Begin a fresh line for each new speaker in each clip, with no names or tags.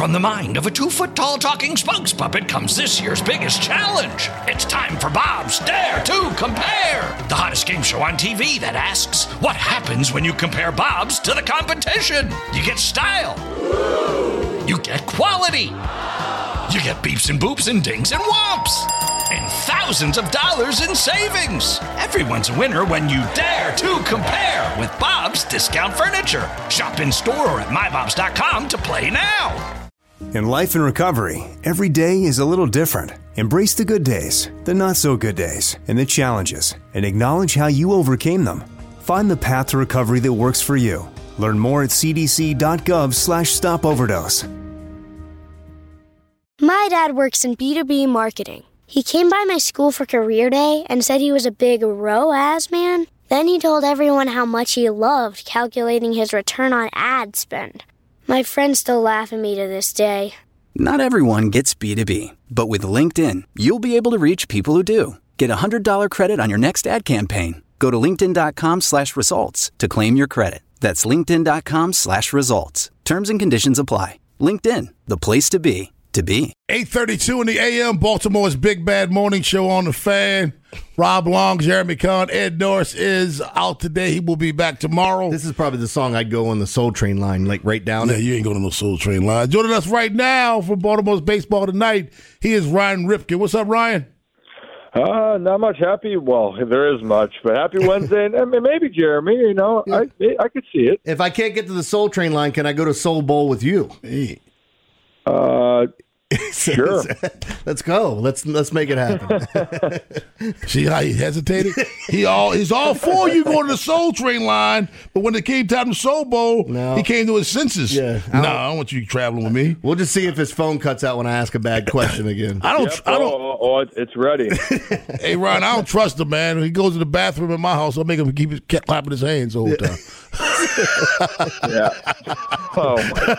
From the mind of a 2-foot-tall talking spokes puppet comes this year's biggest challenge. It's time for Bob's Dare to Compare, the hottest game show on TV that asks, what happens when you compare Bob's to the competition? You get style. You get quality. You get beeps and boops and dings and whomps. And thousands of dollars in savings. Everyone's a winner when you dare to compare with Bob's Discount Furniture. Shop in store or at mybobs.com to play now.
In life and recovery, every day is a little different. Embrace the good days, the not so good days, and the challenges, and acknowledge how you overcame them. Find the path to recovery that works for you. Learn more at cdc.gov/stopoverdose.
My dad works in B2B marketing. He came by my school for career day and said he was a big ROAS man. Then he told everyone how much he loved calculating his return on ad spend. My friends still laugh at me to this day.
Not everyone gets B2B, but with LinkedIn, you'll be able to reach people who do. Get a $100 credit on your next ad campaign. Go to linkedin.com/results to claim your credit. That's linkedin.com/results. Terms and conditions apply. LinkedIn, the place to be.
8:32 in the AM, Baltimore's Big Bad Morning Show on the Fan. Rob Long, Jeremy Kahn, Ed Norris is out today. He will be back tomorrow.
This is probably the song I'd go on the Soul Train line, like right down
it. Yeah, you ain't going to no Soul Train line. Joining us right now from Baltimore's Baseball Tonight, he is Ryan Ripken. What's up, Ryan?
Not much. Happy. Well, there is much, but happy Wednesday, and maybe Jeremy. You know, yeah. I could see it.
If I can't get to the Soul Train line, can I go to Soul Bowl with you?
Hey.
Sure.
Let's go. Let's make it happen.
See how he hesitated? He's all for you going to the Soul Train line, but when it came time to Soul Bowl, he came to his senses. Yeah. I don't want you traveling with me.
We'll just see if his phone cuts out when I ask a bad question again.
I don't.
It's ready.
Hey, Ryan, I don't trust him, man. When he goes to the bathroom in my house, I'll make him keep clapping his hands the whole time.
Yeah. Oh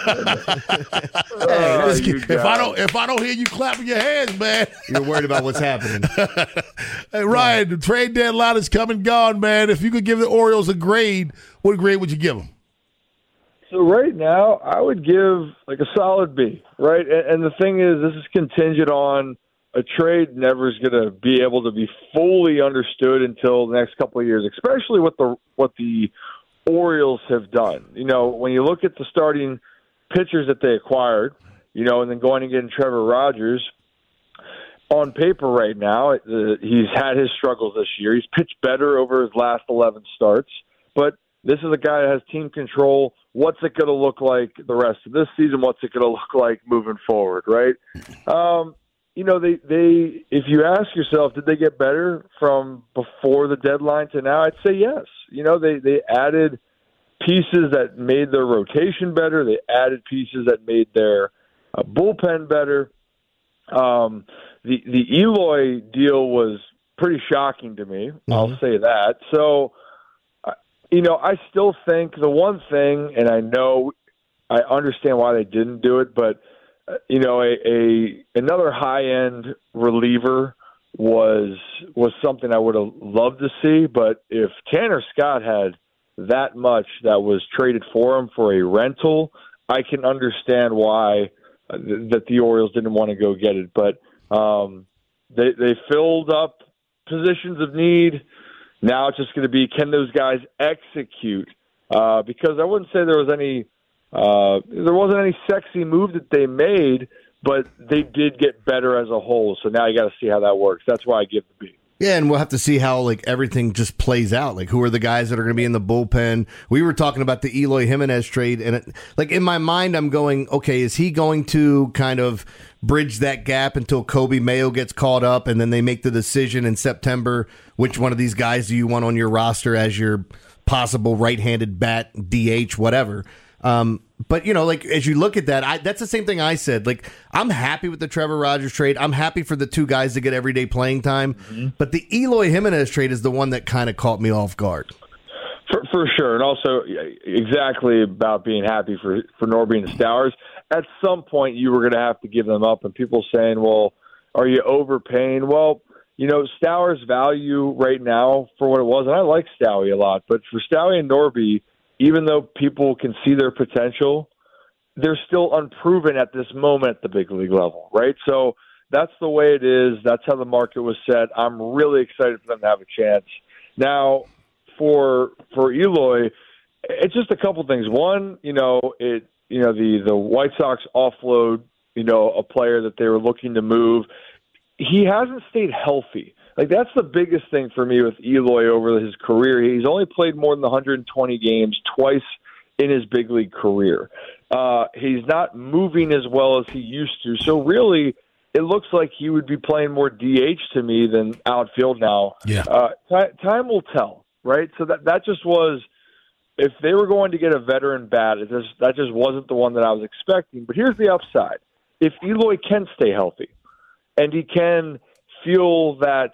my goodness.
If I don't hear you clapping your hands, man,
you're worried about what's happening.
Hey, Ryan, the trade deadline is come and gone, man. If you could give the Orioles a grade, what grade would you give them?
So right now, I would give like a solid B, right? And the thing is, this is contingent on a trade never is going to be able to be fully understood until the next couple of years, especially what the Orioles have done. You know, when you look at the starting pitchers that they acquired, you know, and then going and getting Trevor Rogers, on paper right now, he's had his struggles this year. He's pitched better over his last 11 starts, but this is a guy that has team control. What's it going to look like the rest of this season? What's it going to look like moving forward, right? You know, they if you ask yourself, did they get better from before the deadline to now? I'd say yes. You know, they added pieces that made their rotation better. They added pieces that made their bullpen better. The Eloy deal was pretty shocking to me. Mm-hmm. I'll say that. So, you know, I still think the one thing, and I understand why they didn't do it, but you know, another high-end reliever was something I would have loved to see. But if Tanner Scott had that much that was traded for him for a rental, I can understand why that the Orioles didn't want to go get it. But they filled up positions of need. Now it's just going to be, can those guys execute? Because I wouldn't say there wasn't any sexy move that they made, but they did get better as a whole. So now you got to see how that works. That's why I give the B.
Yeah, and we'll have to see how like everything just plays out. Like, who are the guys that are going to be in the bullpen? We were talking about the Eloy Jimenez trade, and like in my mind, I'm going, okay, is he going to kind of bridge that gap until Kobe Mayo gets caught up, and then they make the decision in September which one of these guys do you want on your roster as your possible right-handed bat, DH, whatever. But, you know, like, as you look at that, that's the same thing I said. Like, I'm happy with the Trevor Rogers trade. I'm happy for the two guys to get everyday playing time. Mm-hmm. But the Eloy Jimenez trade is the one that kind of caught me off guard.
For sure. And also, exactly about being happy for Norby and Stowers. At some point, you were going to have to give them up. And people saying, well, are you overpaying? Well, you know, Stowers' value right now for what it was, and I like Stowie a lot, but for Stowie and Norby, even though people can see their potential, they're still unproven at this moment at the big league level, right? So that's the way it is. That's how the market was set. I'm really excited for them to have a chance. Now, for Eloy, it's just a couple things. One, the White Sox offload, a player that they were looking to move. He hasn't stayed healthy. Like, that's the biggest thing for me with Eloy over his career. He's only played more than 120 games twice in his big league career. He's not moving as well as he used to. So really, it looks like he would be playing more DH to me than outfield now.
Yeah.
Time will tell, right? So that just was, if they were going to get a veteran bat, that just wasn't the one that I was expecting. But here's the upside. If Eloy can stay healthy and he can feel that,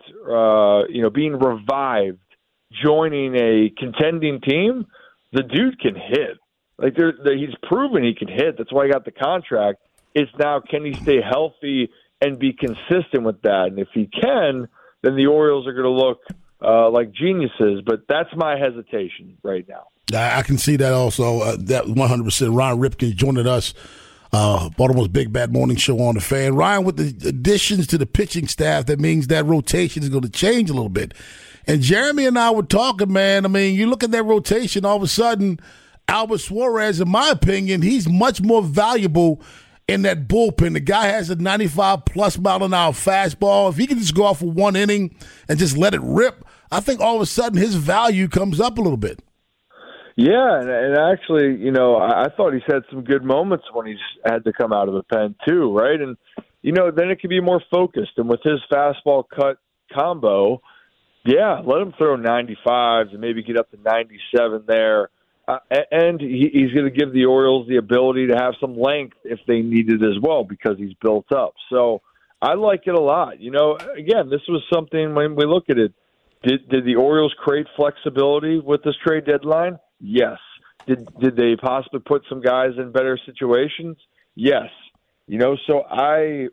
being revived, joining a contending team, the dude can hit. Like, he's proven he can hit. That's why he got the contract. It's now, can he stay healthy and be consistent with that? And if he can, then the Orioles are going to look like geniuses. But that's my hesitation right now.
I can see that also. That 100%. Ryan Ripken joining us, Baltimore's Big Bad Morning Show on the Fan. Ryan, with the additions to the pitching staff, that means that rotation is going to change a little bit. And Jeremy and I were talking, man. I mean, you look at that rotation, all of a sudden, Albert Suarez, in my opinion, he's much more valuable in that bullpen. The guy has a 95-plus mile-an-hour fastball. If he can just go off for one inning and just let it rip, I think all of a sudden his value comes up a little bit.
Yeah, and actually, I thought he's had some good moments when he's had to come out of the pen too, right? And, then it can be more focused. And with his fastball cut combo, yeah, let him throw 95s and maybe get up to 97 there. And he's going to give the Orioles the ability to have some length if they need it as well, because he's built up. So I like it a lot. Again, this was something, when we look at it, did the Orioles create flexibility with this trade deadline? Yes. Did they possibly put some guys in better situations? Yes. So I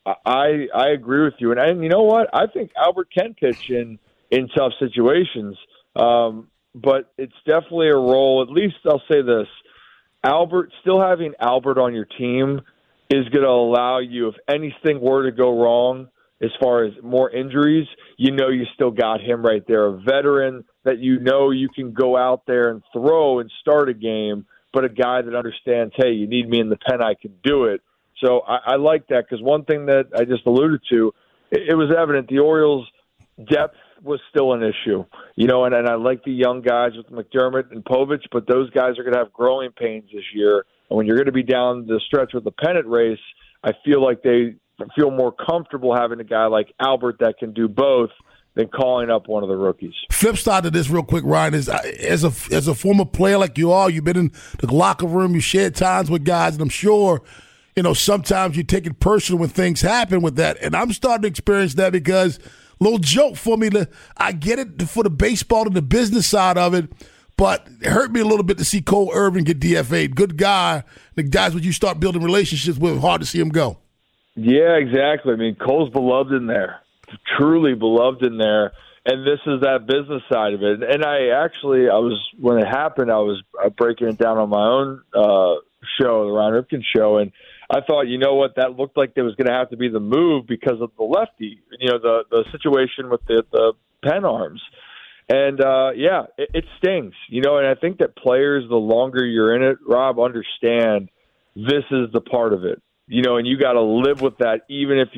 agree with you. And you know what? I think Albert can pitch in tough situations. But it's definitely a role. At least I'll say this. Still having Albert on your team is going to allow you, if anything were to go wrong, as far as more injuries, you still got him right there. A veteran that you can go out there and throw and start a game, but a guy that understands, hey, you need me in the pen, I can do it. So I like that, because one thing that I just alluded to, it was evident the Orioles' depth was still an issue, and I like the young guys with McDermott and Povich, but those guys are going to have growing pains this year. And when you're going to be down the stretch with the pennant race, I feel like they feel more comfortable having a guy like Albert that can do both than calling up one of the rookies.
Flip side of this real quick, Ryan, is as a former player like you are, you've been in the locker room, you shared times with guys, and I'm sure, sometimes you take it personal when things happen with that. And I'm starting to experience that, because little joke for me, I get it for the baseball and the business side of it, but it hurt me a little bit to see Cole Irvin get DFA'd. Good guy. The guys when you start building relationships with, hard to see him go.
Yeah, exactly. I mean, Cole's beloved in there, truly beloved in there, and this is that business side of it. And when it happened, I was breaking it down on my own show, the Ryan Ripken show, and I thought, that looked like there was going to have to be the move because of the lefty, the situation with the pen arms. And, it stings, and I think that players, the longer you're in it, Rob, understand this is the part of it, and you got to live with that, even if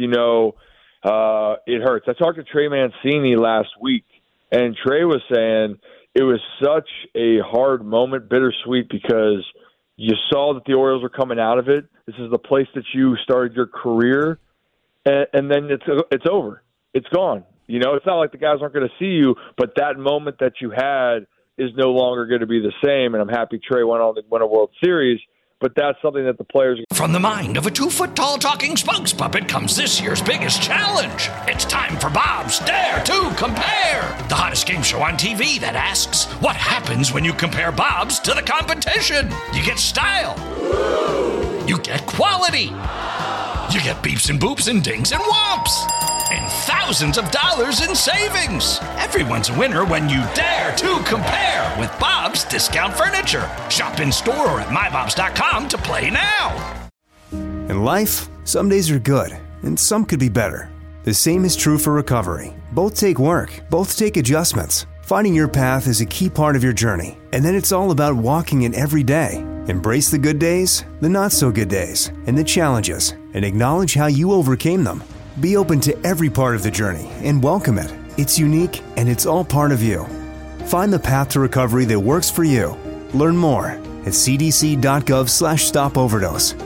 it hurts. I talked to Trey Mancini last week, and Trey was saying it was such a hard moment, bittersweet, because you saw that the Orioles were coming out of it. This is the place that you started your career, and then it's over. It's gone. It's not like the guys aren't going to see you, but that moment that you had is no longer going to be the same. And I'm happy Trey went on to win a World Series, but that's something that the players...
From the mind of a 2-foot-tall talking spokes puppet comes this year's biggest challenge. It's time for Bob's Dare to Compare, the hottest game show on TV that asks, what happens when you compare Bob's to the competition? You get style. You get quality. You get beeps and boops and dings and whomps. and thousands of dollars in savings. Everyone's a winner when you dare to compare with Bob's Discount Furniture. Shop in store or at mybobs.com to play now.
In life, some days are good, and some could be better. The same is true for recovery. Both take work, both take adjustments. Finding your path is a key part of your journey, and then it's all about walking it every day. Embrace the good days, the not-so-good days, and the challenges, and acknowledge how you overcame them. Be open to every part of the journey and welcome it. It's unique, and it's all part of you. Find the path to recovery that works for you. Learn more at cdc.gov/stopoverdose.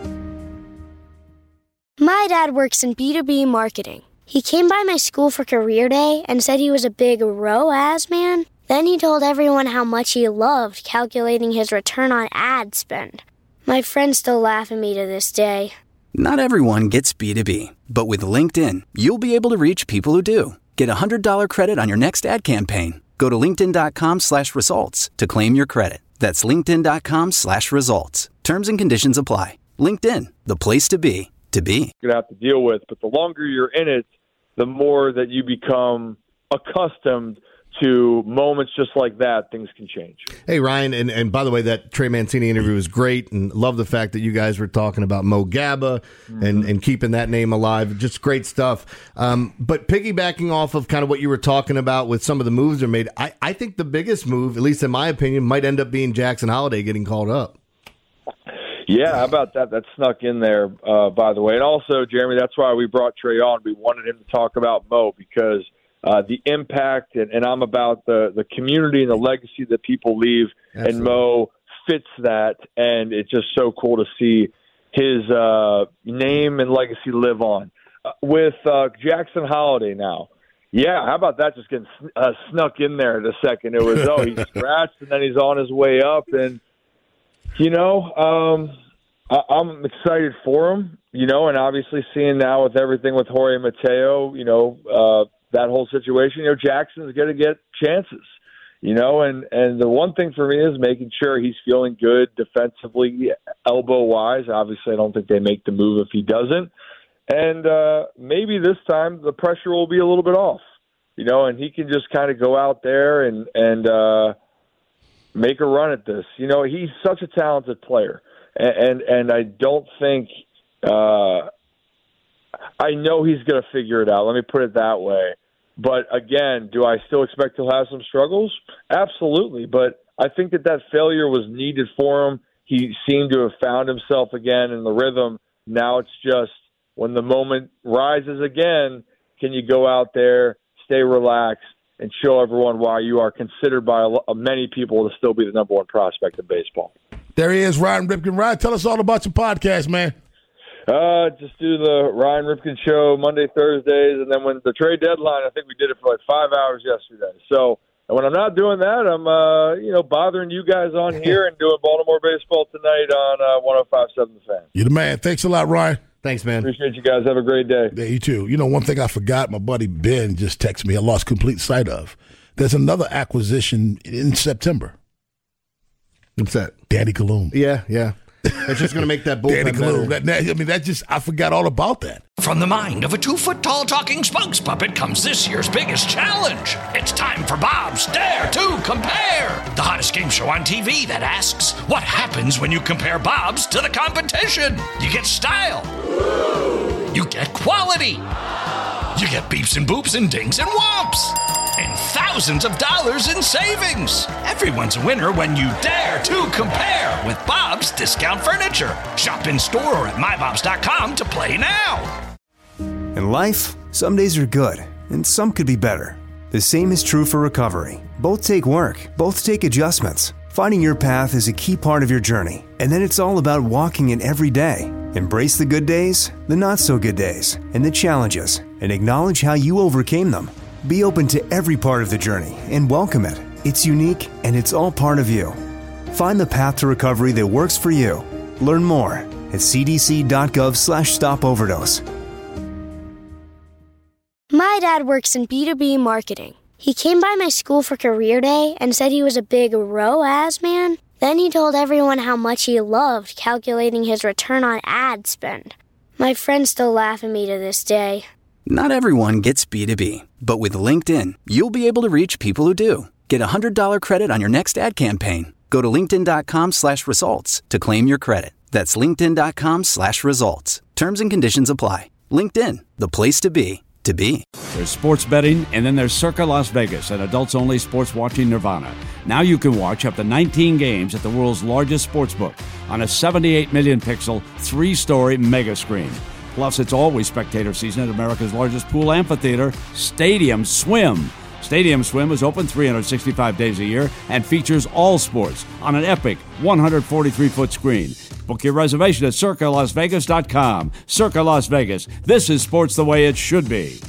My dad works in B2B marketing. He came by my school for career day and said he was a big ROAS man. Then he told everyone how much he loved calculating his return on ad spend. My friends still laugh at me to this day.
Not everyone gets B2B, but with LinkedIn, you'll be able to reach people who do. Get a $100 credit on your next ad campaign. Go to linkedin.com/results to claim your credit. That's linkedin.com/results. Terms and conditions apply. LinkedIn, the place to be.
You're going to have to deal with, but the longer you're in it, the more that you become accustomed to moments just like that, things can change.
Hey, Ryan, and by the way, that Trey Mancini interview was great, and love the fact that you guys were talking about Mo Gaba and keeping that name alive. Just great stuff. But piggybacking off of kind of what you were talking about with some of the moves that are made, I think the biggest move, at least in my opinion, might end up being Jackson Holliday getting called up.
Yeah, how about that? That snuck in there, by the way. And also, Jeremy, that's why we brought Trey on. We wanted him to talk about Mo because the impact, and I'm about the community and the legacy that people leave, Absolutely. And Mo fits that. And it's just so cool to see his name and legacy live on. With Jackson Holliday now, yeah, how about that just getting snuck in there in a second? It was, he's scratched, and then he's on his way up, and I'm excited for him, and obviously seeing now with everything with Jorge Mateo, that whole situation, Jackson's going to get chances, and the one thing for me is making sure he's feeling good defensively, elbow-wise. Obviously, I don't think they make the move if he doesn't. And maybe this time the pressure will be a little bit off, and he can just kind of go out there and make a run at this. He's such a talented player, and I don't think I know he's going to figure it out. Let me put it that way. But again, do I still expect he'll have some struggles? Absolutely. But I think that failure was needed for him. He seemed to have found himself again in the rhythm. Now it's just when the moment rises again, can you go out there, stay relaxed, and show everyone why you are considered by many people to still be the number one prospect in baseball.
There he is, Ryan Ripken. Ryan, tell us all about your podcast, man.
Just do the Ryan Ripken Show Monday, Thursdays, and then when the trade deadline, I think we did it for like 5 hours yesterday. So when I'm not doing that, I'm bothering you guys on here and doing Baltimore baseball tonight on 105.7 The Fan.
You're the man. Thanks a lot, Ryan.
Thanks, man.
Appreciate you guys. Have a great day.
Yeah, you too. One thing I forgot, my buddy Ben just texted me. I lost complete sight of. There's another acquisition in September.
What's that?
Danny Gallum.
Yeah. That's just going to make that bullpen better.
I forgot all about that.
From the mind of a 2-foot-tall talking spokes puppet comes this year's biggest challenge. It's time for Bob's Dare to Compare, the hottest game show on TV that asks, what happens when you compare Bob's to the competition? You get style. You get quality. You get beeps and boops and dings and whomps. And thousands of dollars in savings. Everyone's a winner when you dare to compare with Bob's Discount Furniture. Shop in store or at mybobs.com to play now.
In life, some days are good, and some could be better. The same is true for recovery. Both take work, both take adjustments. Finding your path is a key part of your journey, and then it's all about walking it every day. Embrace the good days, the not-so-good days, and the challenges, and acknowledge how you overcame them. Be open to every part of the journey and welcome it. It's unique, and it's all part of you. Find the path to recovery that works for you. Learn more at cdc.gov/stopoverdose.
My dad works in B2B marketing. He came by my school for career day and said he was a big ROAS man. Then he told everyone how much he loved calculating his return on ad spend. My friends still laugh at me to this day.
Not everyone gets B2B, but with LinkedIn, you'll be able to reach people who do. Get a $100 credit on your next ad campaign. Go to linkedin.com/results to claim your credit. That's linkedin.com/results. Terms and conditions apply. LinkedIn, the place to be, to be.
There's sports betting, and then there's Circa Las Vegas, an adults-only sports watching nirvana. Now you can watch up to 19 games at the world's largest sportsbook on a 78 million pixel, 3-story mega screen. Plus, it's always spectator season at America's largest pool amphitheater, Stadium Swim. Stadium Swim is open 365 days a year and features all sports on an epic 143-foot screen. Book your reservation at CircaLasVegas.com. Circa Las Vegas. This is sports the way it should be.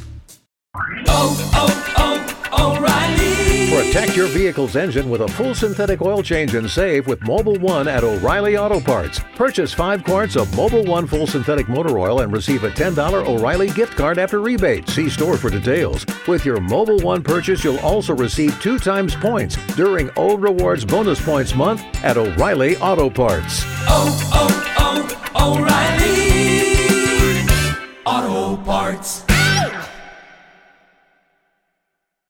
O'Reilly.
Protect your vehicle's engine with a full synthetic oil change and save with Mobil 1 at O'Reilly Auto Parts. Purchase 5 quarts of Mobil 1 full synthetic motor oil and receive a $10 O'Reilly gift card after rebate. See store for details. With your Mobil 1 purchase, you'll also receive 2 times points during O Rewards Bonus Points Month at O'Reilly Auto Parts.
O'Reilly Auto Parts.